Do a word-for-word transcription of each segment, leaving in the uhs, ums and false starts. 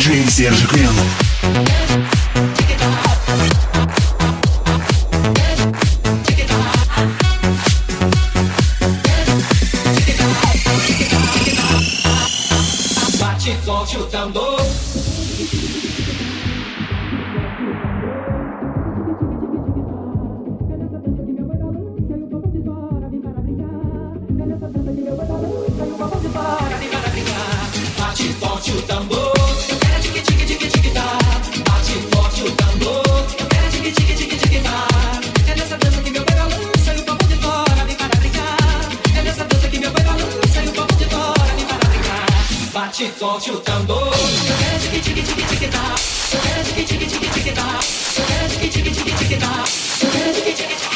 диджей Сержа Крем. Bate forte o tambor. Bate forte o tambor. Eu quero tique tique tique tique tá. Bate forte o tambor. Eu quero tique tique tique tique tá. É nessa dança que meu pai balança e o povo de fora vem para brincar. É nessa dança que meu pai balança e o povo de fora vem para brincar. Bate forte o tambor. Eu quero tique tique tique tique tá. Eu quero tique tique tique tique tá. Eu quero tique tique tique tique tá. Eu quero tique tique tique tique tá.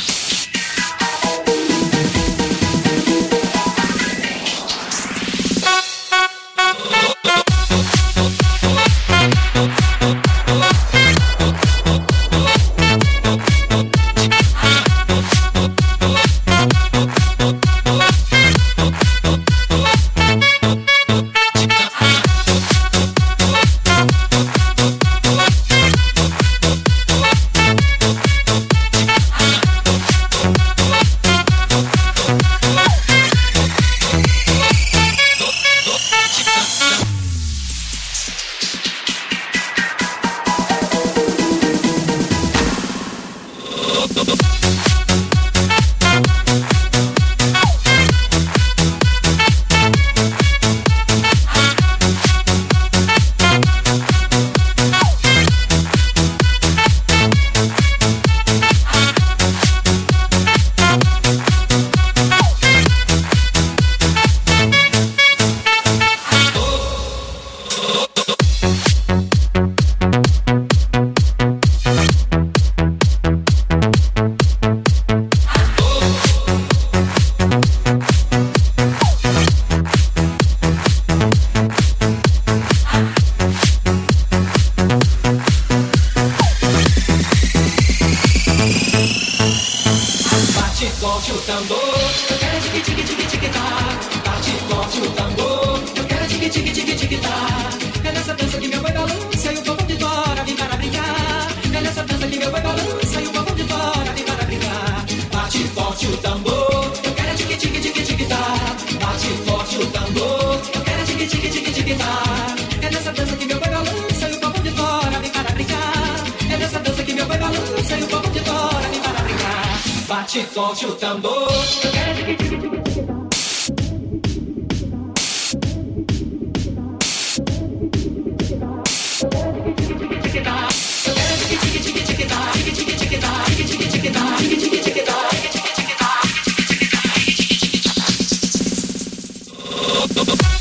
Forte o tambor, eu quero tique tique tique tique tá. Bate forte o tambor, eu quero tique tique tique tique tá. É nessa dança que meu pai balança e o povo de fora vem para brincar. É nessa dança que meu pai balança e o povo de fora vem para brincar. Bate forte o tambor, eu quero tique tique tique tique tá. Bate forte o tambor, eu quero tique tique tique tique tá. É nessa dança que meu pai balança e o povo de fora vem para brincar. É nessa dança que meu pai balança e o povo de fora vem para brincar. Bate forte o tambor. Eu quero tique tique tique tique tá. Eu quero tique tique tique tique tá. Eu quero tique tique tique tique tá. Tique tique tique tá. Tique tique tique tá. Tique tique tique tá. Tique tique tique tá. Tique tique tique tá.